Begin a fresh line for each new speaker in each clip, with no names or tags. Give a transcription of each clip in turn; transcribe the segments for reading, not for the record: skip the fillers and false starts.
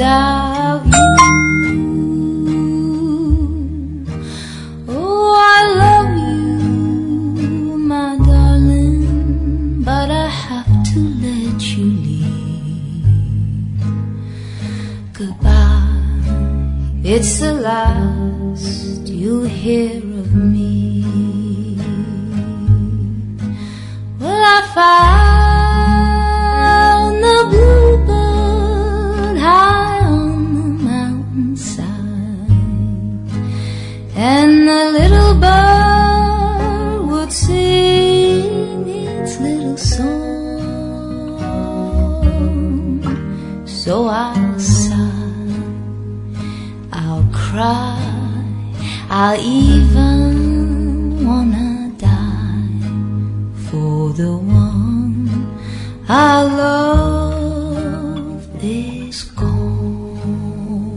without you. Oh, I love you, my darling, but I have to let you leave. Goodbye, it's the last you'll hear of me. Well, I found the bluebird high on the mountainside, and the little bird would sing its little song. So I'll sigh, I'll cry, I'll even wanna die for the one I love is gone.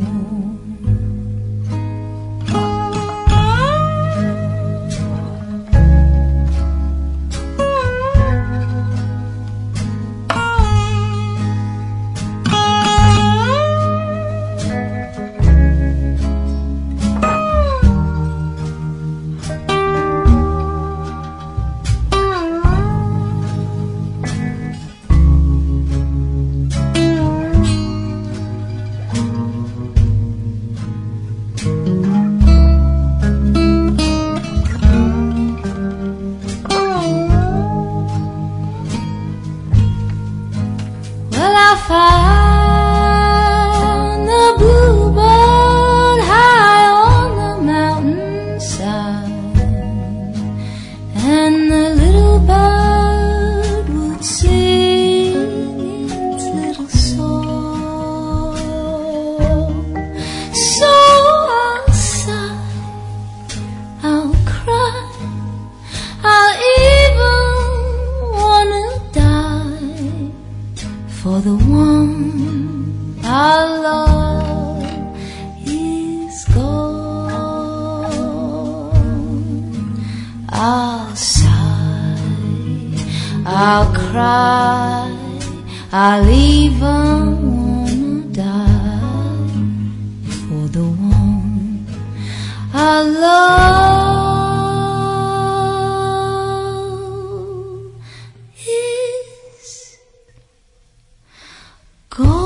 Found the bluebird high on the mountainside, and the little bird would sing its little song. So I'll sigh, I'll cry, I'll even wanna die for the one I love is gone. I'll sigh, I'll cry, I'll even wanna die for the one I love is gone.